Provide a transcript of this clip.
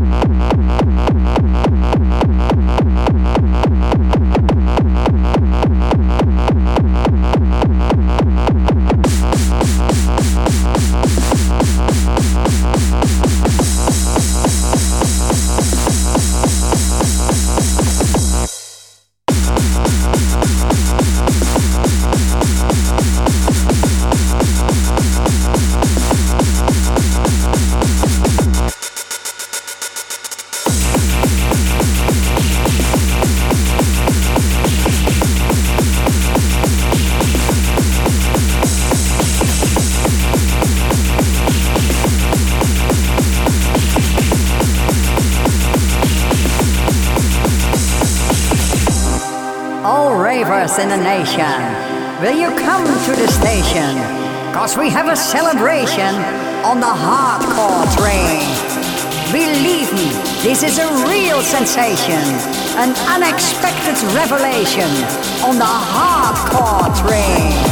In the nation, will you come to the station? Cause we have a celebration on the hardcore train. Believe me, this is a real sensation, an unexpected revelation on the hardcore train.